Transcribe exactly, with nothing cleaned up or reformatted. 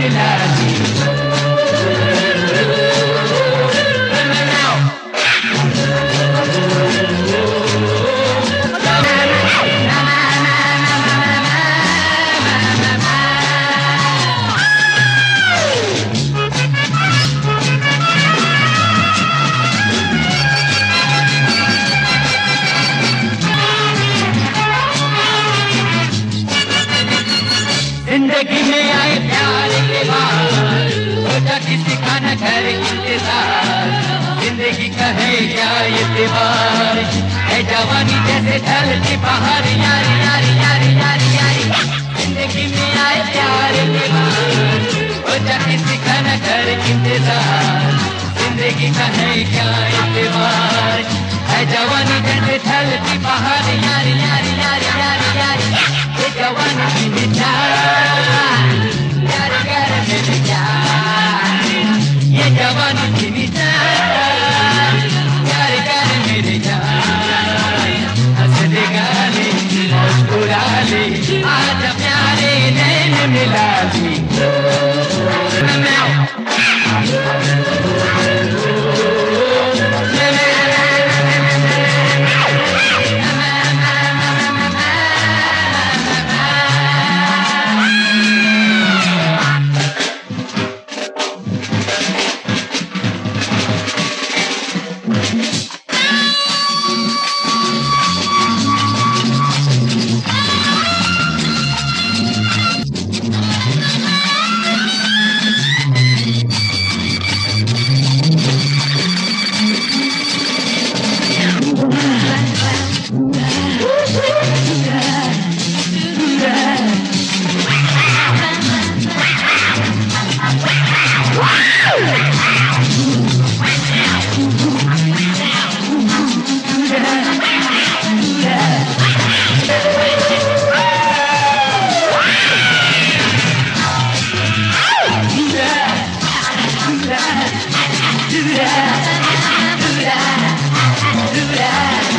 मिला जी। जिंदगी में आए प्यार के बाद सोचा किसी का न करे इंतजार। जिंदगी का है क्या ये त्योहार, है जवानी जैसे ढलती बहार। यारी यारी यारी यारी यारी जिंदगी में आए प्यार के बाद सोचा किसी का न करे इंतजार। जिंदगी का है क्या ये त्योहार, है जवानी जैसे ढलती बहार। यारी यारी यारी यारी यारी ये जवानी की मिठाई, यार यार मेरी जान, ये जवानी की मिठाई, यार यार मेरी जान। हंस दे गाले मुस्कुरा ले, आज प्यारे नैन मिला दी। Do that, do that, do that.